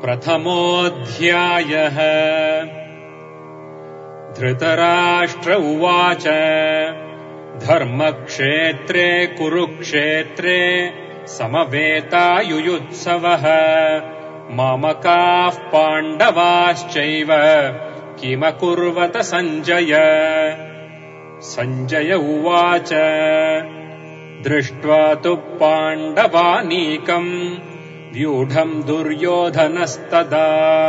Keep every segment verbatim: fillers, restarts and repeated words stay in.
प्रथमोऽध्यायः। धृतराष्ट्र उवाच धर्मक्षेत्रे कुरुक्षेत्रे समवेतायुयुत्सवः मामकाः पाण्डवाश्चैव किमकुर्वत सञ्जय। सञ्जय उवाच दृष्ट्वा तु पाण्डवानीकम् व्यूढम् दुर्योधनस्तदा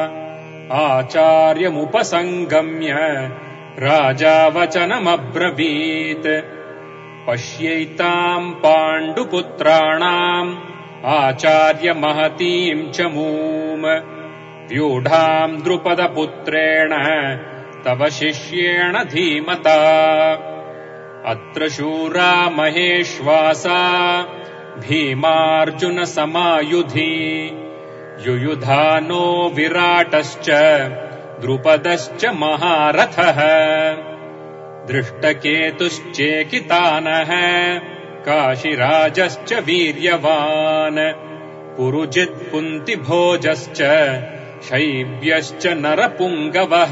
आचार्यमुपसङ्गम्य राजा वचनमब्रवीत्। पश्यैताम् पाण्डुपुत्राणाम् आचार्य महतीम् च मूम् व्यूढाम् द्रुपदपुत्रेण तव शिष्येण धीमता। अत्र शूरा महेश्वासा भीमार्जुन समायुधि युयुधानो विराटश्च द्रुपदश्च महारथः। दृष्टकेतुश्चेकितानः काशिराजश्च वीर्यवान् पुरुजित् कुन्तिभोजश्च शैब्यश्च नरपुङ्गवः।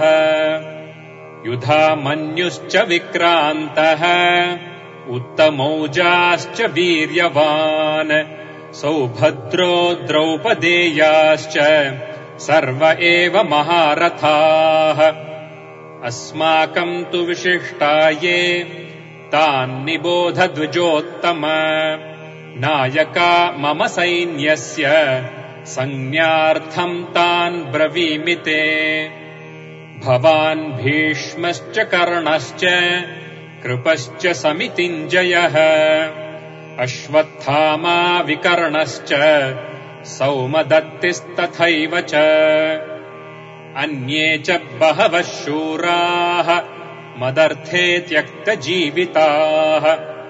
युधामन्युश्च विक्रान्तः उत्तमौजाश्च वीर्यवान् सौभद्रो द्रौपदेयाश्च सर्व एव महारथाः। अस्माकम् तु विशिष्टाये तान्निबोध द्विजोत्तम नायका मम सैन्यस्य संज्ञार्थम् तान् ब्रवीमि ते। भवान् भीष्मश्च कर्णश्च कृपश्च समितिञ्जयः अश्वत्थामा विकर्णश्च सौमदत्तिस्तथैव च अन्ये च बहवः शूराः मदर्थे त्यक्तजीविताः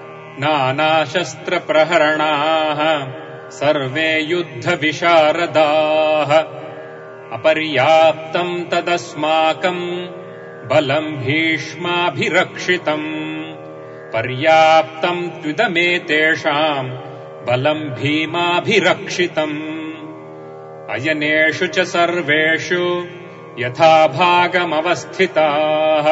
नानाशस्त्रप्रहरणाः सर्वे युद्धविशारदाः। अपर्याप्तम् तदस्माकम् बलम् भीष्माभिरक्षितम् पर्याप्तम् त्विदमेतेषाम् बलम् भीमाभिरक्षितम्। अयनेषु च सर्वेषु यथाभागमवस्थिताः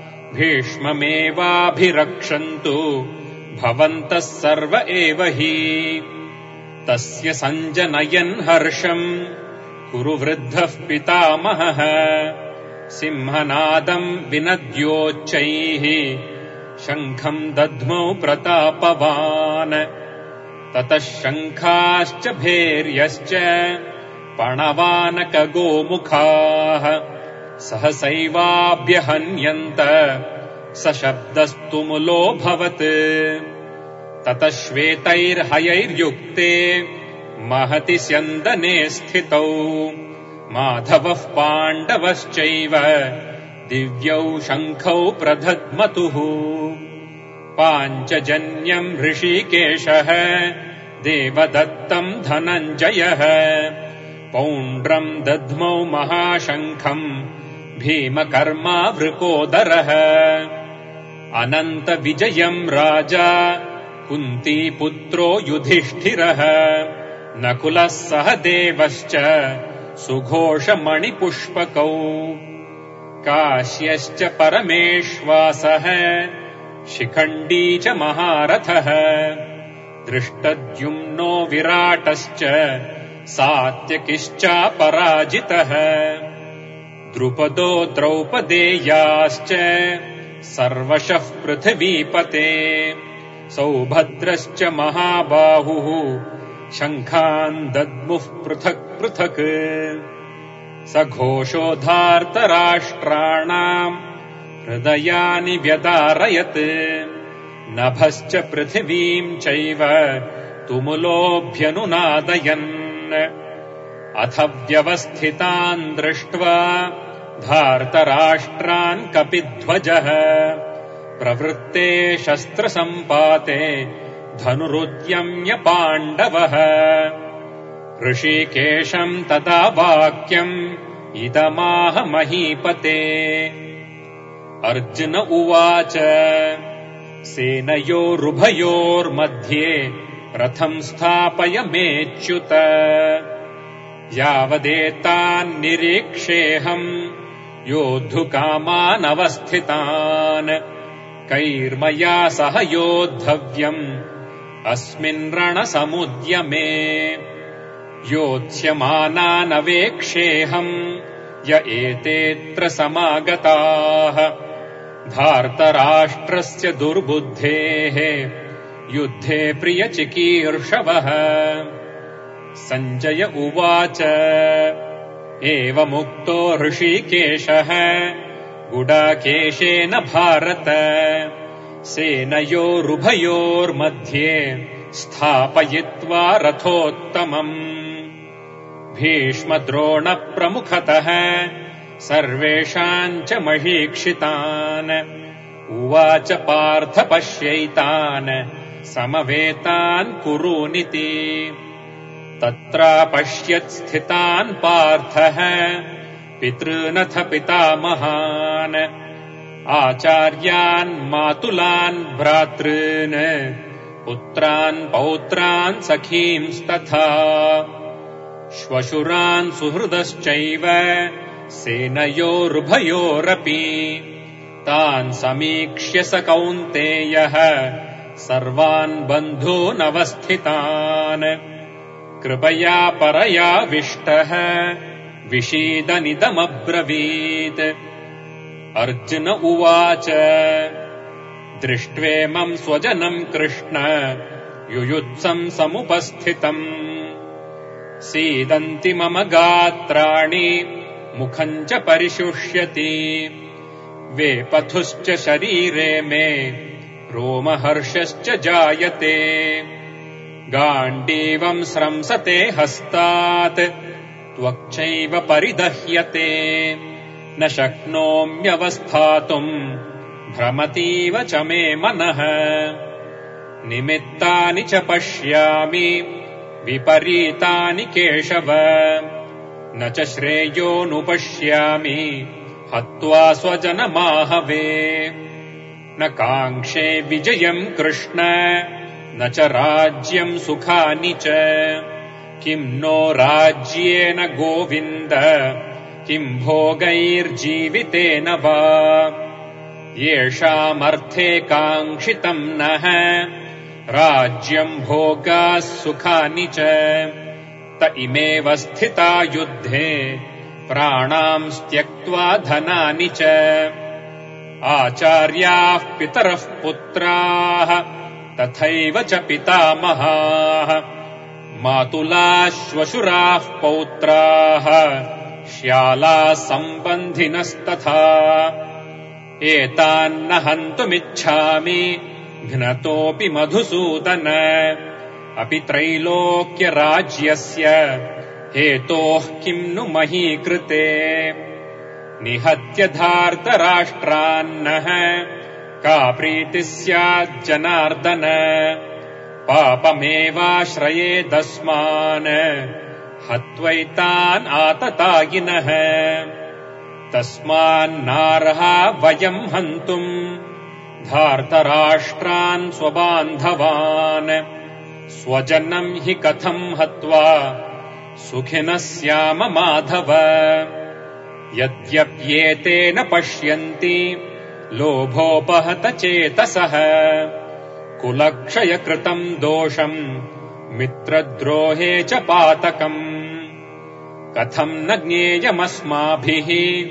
भीष्ममेवाभिरक्षन्तु भवन्तः सर्व एव हि। तस्य सञ्जनयन् हर्षम् कुरु वृद्धः पितामहः सिंहनादम् विनद्योच्चैः शङ्खम् दध्मौ प्रतापवान्। ततः शङ्खाश्च भैर्यश्च पणवानकगोमुखाः सहसैवाभ्यहन्यन्त सशब्दस्तुमुलोऽभवत्। ततः श्वेतैर्हयैर्युक्ते महति स्यन्दने स्थितौ माधवः पाण्डवश्चैव दिव्यौ शङ्खौ प्रदध्मतुः। पाञ्चजन्यम् ऋषिकेशः देवदत्तम् धनञ्जयः पौण्ड्रम् दध्मौ महाशङ्खम् भीमकर्मा वृकोदरः। अनन्तविजयम् राजा कुन्तीपुत्रो युधिष्ठिरः नकुलः सह देवश्च सुघोषमणिपुष्पकौ। काश्यश्च परमेश्वासः शिखण्डी च महारथः दृष्टद्युम्नो विराटश्च सात्यकिश्चापराजितः। द्रुपदो द्रौपदेयाश्च सर्वशः पृथिवीपते सौभद्रश्च महाबाहुः शङ्खान् दद्मुः पृथक् पृथक्। सघोषोधार्तराष्ट्राणाम् हृदयानि व्यदारयत् नभश्च पृथिवीम् चैव तुमुलोऽभ्यनुनादयन्। अथ व्यवस्थितान् दृष्ट्वा धार्तराष्ट्रान् कपिध्वजः प्रवृत्ते शस्त्रसम्पाते धनुरुद्यम्य पाण्डवः। ऋषिकेशम् तदा वाक्यम् इदमाह महीपते। अर्जुन उवाच सेनयोरुभयोर्मध्ये रथम् स्थापय मेच्युत। यावदेतान्निरीक्षेऽहम् योद्धुकामानवस्थितान् कैर्मया सह योद्धव्यम् अस्मिन् रणसमुद्यमे योत्स्यमानानवेक्षेऽहम् य एतेऽत्र समागताः धार्तराष्ट्रस्य दुर्बुद्धेः युद्धे प्रियचिकीर्षवः। सञ्जय उवाच एवमुक्तो हृषीकेशः गुडाकेशेन भारत सेनयोरुभयोर्मध्ये स्थापयित्वा रथोत्तमम् भीष्मद्रोणप्रमुखतः सर्वेषाम् च महीक्षितान् उवाच पार्थ पश्यैतान् समवेतान् कुरूनिति तत्रापश्यत् स्थितान् पार्थः पितॄनथ पितामहान् आचार्यान् मातुलान् भ्रातॄन् पुत्रान् पौत्रान् सखींस्तथा श्वशुरान् सुहृदश्चैव सेनयोरुभयोरपि तान् समीक्ष्य स कौन्तेयः सर्वान् बन्धूनवस्थितान् कृपया परयाविष्टः विषीदनिदमब्रवीत्। अर्जुन उवाच दृष्ट्वेमम् स्वजनम् कृष्ण युयुत्सम् समुपस्थितम् सीदन्ति मम गात्राणि मुखम् च परिशुष्यति वेपथुश्च शरीरे मे रोमहर्षश्च जायते गाण्डीवम् स्रंसते हस्तात् त्वक्चैव परिदह्यते न शक्नोम्यवस्थातुम् भ्रमतीव च मे मनः निमित्तानि च पश्यामि विपरीतानि केशव न च श्रेयोनुपश्यामि हत्वा स्वजनमाहवे न काङ्क्षे विजयम् कृष्ण न च राज्यम् सुखानि च किम् नो राज्येन गोविन्द किम् भोगैर्जीवितेन वा येषामर्थे काङ्क्षितम् नः राज्यम् भोगाः सुखानि च त इमेव स्थिता युद्धे प्राणांस् त्यक्त्वा धनानि च आचार्याः पितरः पुत्राः तथैव च पितामहाः मातुलाः श्वशुराः पौत्राः श्यालाः सम्बन्धिनस्तथा एतान्न हन्तुमिच्छामि घ्नतोऽपि मधुसूदन अपि त्रैलोक्यराज्यस्य हेतोः किम् नु महीकृते निहत्य धार्तराष्ट्रान्नः का प्रीतिः स्याज्जनार्दन पापमेवाश्रयेदस्मान् हत्वैतान् आततायिनः तस्मान्नार्हा वयम् हन्तुम् धार्तराष्ट्रान् स्वबान्धवान् स्वजनम् हि कथम् हत्वा सुखिनः स्याम माधव यद्यप्येतेन पश्यन्ति लोभोपहत चेतसः कुलक्षयकृतम् दोषम् मित्रद्रोहे च पातकम् कथम् न ज्ञेयमस्माभिः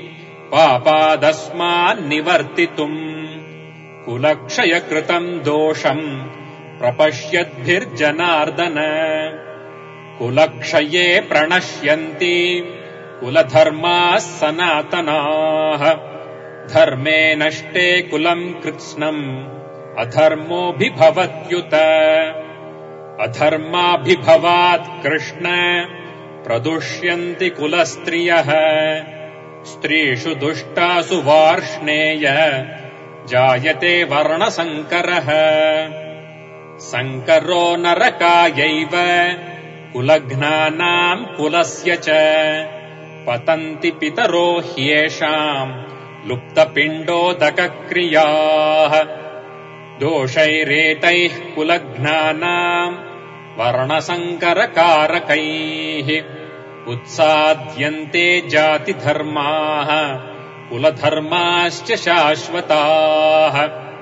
पापादस्मान्निवर्तितुम् कुलक्षयकृतम् दोषम् प्रपश्यद्भिर्जनार्दन कुलक्षये प्रणश्यन्ति कुलधर्माः सनातनाः धर्मे नष्टे कुलम् कृत्स्नम् अधर्मोऽभिभवत्युत अधर्माभिभवात् कृष्ण प्रदुष्यन्ति कुलस्त्रियः स्त्रीषु दुष्टासु वार्ष्णेय जायते वर्णसङ्करः सङ्करो नरकायैव कुलघ्नानाम् कुलस्य च पतन्ति पितरो ह्येषाम् लुप्तपिण्डोदकक्रियाः दोषैरेतैः कुलघ्नानाम् वर्णसङ्करकारकैः उत्साद्यन्ते जातिधर्माः कुलधर्माश्च शाश्वताः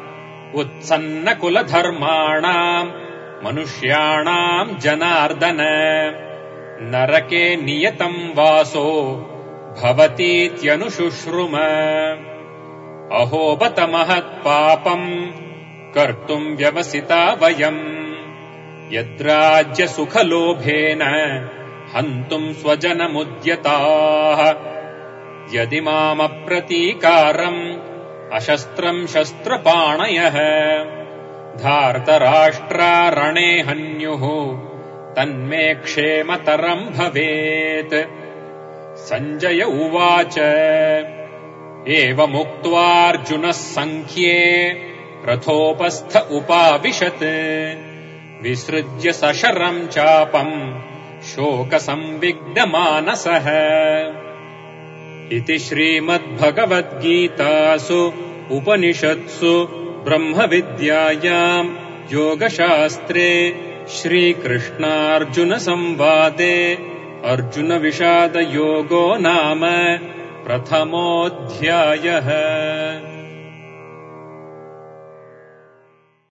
उत्सन्नकुलधर्माणाम् मनुष्याणाम् जनार्दन नरके नियतम् वासो भवतीत्यनुशुश्रुम अहो बत महत्पापम् कर्तुम् व्यवसिता वयम् यद्राज्यसुखलोभेन हन्तुम् स्वजनमुद्यताः यदि मामप्रतीकारम् अशस्त्रम् शस्त्रपाणयः धार्तराष्ट्रा रणे हन्युः तन्मे क्षेमतरम् भवेत् सञ्जय उवाच एवमुक्त्वार्जुनः सङ्ख्ये रथोपस्थ उपाविशत् विसृज्य सशरम् चापम् शोकसंविग्नमानसः इति श्रीमद्भगवद्गीतासु उपनिषत्सु ब्रह्मविद्यायाम् योगशास्त्रे श्रीकृष्णार्जुनसंवादे अर्जुनविषादयोगो नाम प्रथमोऽध्यायः।